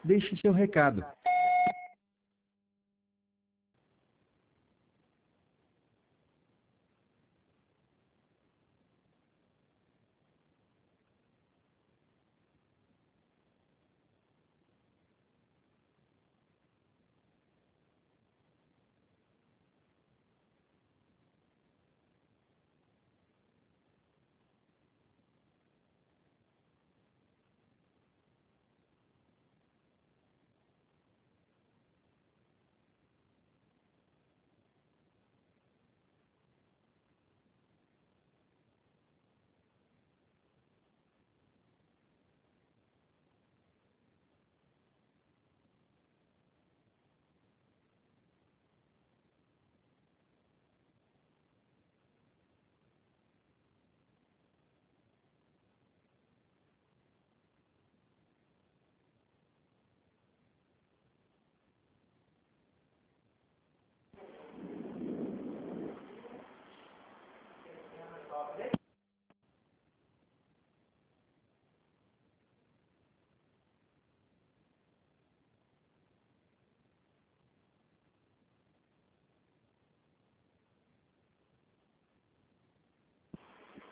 Deixe seu recado.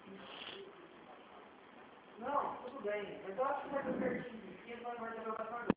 Não, tudo bem. Mas eu acho que vai ser certinho. Aqui vai guardar meu cartão.